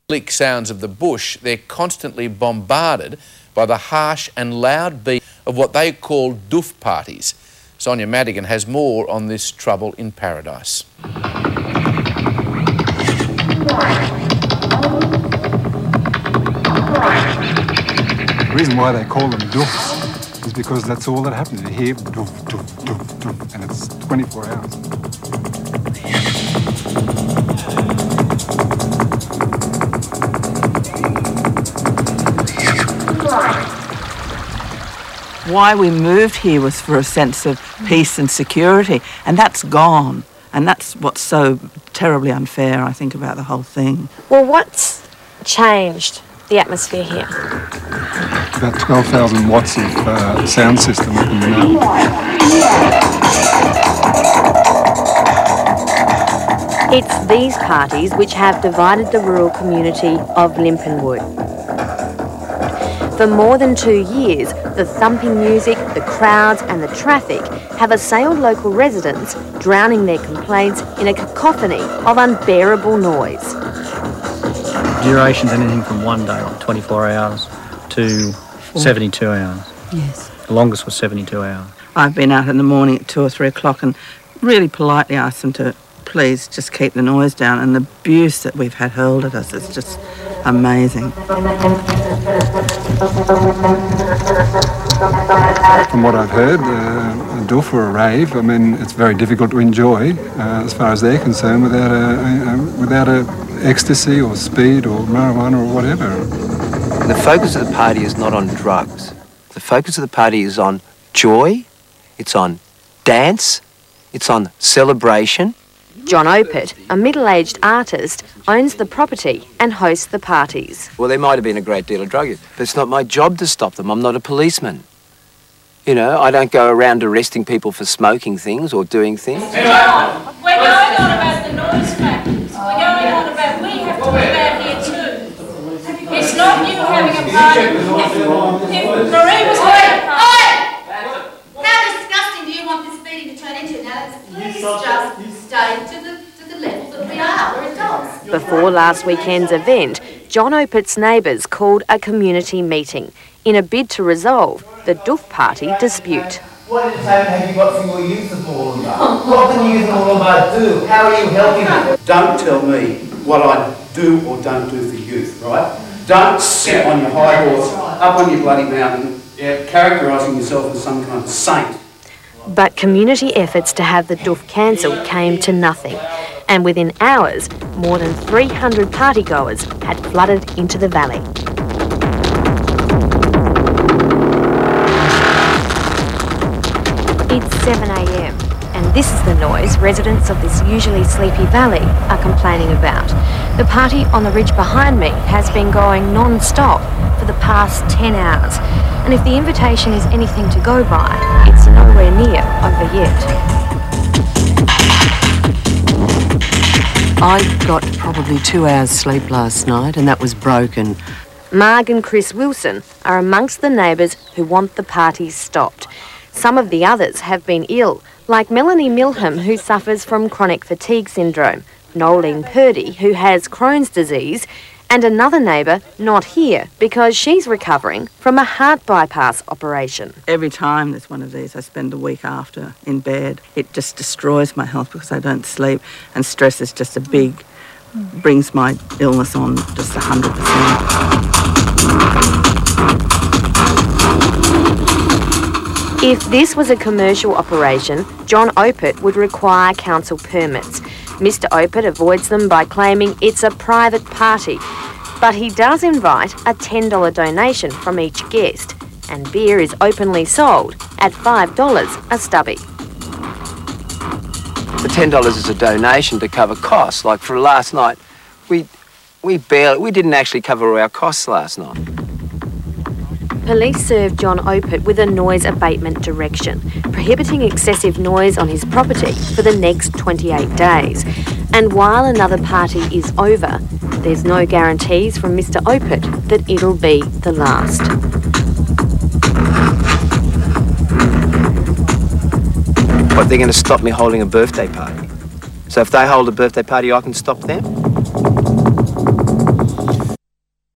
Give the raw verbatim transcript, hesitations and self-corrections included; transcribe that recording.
Bleak sounds of the bush, they're constantly bombarded by the harsh and loud beat of what they call doof parties. Sonia Madigan has more on this trouble in paradise. The reason why they call them doofs is because that's all that happens. You hear doof, doof, doof, doof, and it's twenty-four hours. Why we moved here was for a sense of peace and security, and that's gone. And that's what's so terribly unfair, I think, about the whole thing. Well, what's changed the atmosphere here? About twelve thousand watts of uh, sound system up in the mountain. It's these parties which have divided the rural community of Limponwood. For more than two years, the thumping music, the crowds and the traffic have assailed local residents, drowning their complaints in a cacophony of unbearable noise. Duration's anything from one day, like twenty-four hours, to Four. seventy-two hours. Yes. The longest was seventy-two hours. I've been out in the morning at two or three o'clock and really politely asked them to please just keep the noise down, and the abuse that we've had hurled at us is just amazing. From what I've heard, uh, a doof or a rave, I mean, it's very difficult to enjoy uh, as far as they're concerned without a, a, without a ecstasy or speed or marijuana or whatever. The focus of the party is not on drugs. The focus of the party is on joy, it's on dance, it's on celebration. John Opert, a middle-aged artist, owns the property and hosts the parties. Well, there might have been a great deal of drug use, but it's not my job to stop them. I'm not a policeman. You know, I don't go around arresting people for smoking things or doing things. John, we're going on about the noise factors. We're going on about, we have to be about here too. It's not you having a party. If, if Marie was having a party... How disgusting do you want this meeting to turn into now? Please just stay to the, to the level that we are, or adults. Before last weekend's event, John Opert's neighbours called a community meeting in a bid to resolve the doof party dispute. What entertainment have you got for your youth of all about? What can you all about do? How are you helping them? Don't tell me what I do or don't do for youth, right? Don't sit on your high horse, up on your bloody mountain, yeah, characterising yourself as some kind of saint. But community efforts to have the doof cancelled came to nothing, and within hours, more than three hundred partygoers had flooded into the valley. It's seven a m, and this is the noise residents of this usually sleepy valley are complaining about. The party on the ridge behind me has been going non-stop for the past ten hours, and if the invitation is anything to go by, it's nowhere near over yet. I got probably two hours sleep last night, and that was broken. Marg and Chris Wilson are amongst the neighbours who want the parties stopped. Some of the others have been ill, like Melanie Milham, who suffers from chronic fatigue syndrome, Noeline Purdy, who has Crohn's disease, and another neighbour not here because she's recovering from a heart bypass operation. Every time there's one of these, I spend the week after in bed. It just destroys my health because I don't sleep, and stress is just a big, brings my illness on just one hundred percent. If this was a commercial operation, John Opert would require council permits. Mister Opert avoids them by claiming it's a private party, but he does invite a ten dollar donation from each guest, and beer is openly sold at five dollars a stubby. The ten dollars is a donation to cover costs. Like for last night, we we barely we didn't actually cover our costs last night. Police served John Opert with a noise abatement direction, prohibiting excessive noise on his property for the next twenty-eight days. And while another party is over, there's no guarantees from Mister Opert that it'll be the last. But they're going to stop me holding a birthday party. So if they hold a birthday party, I can stop them?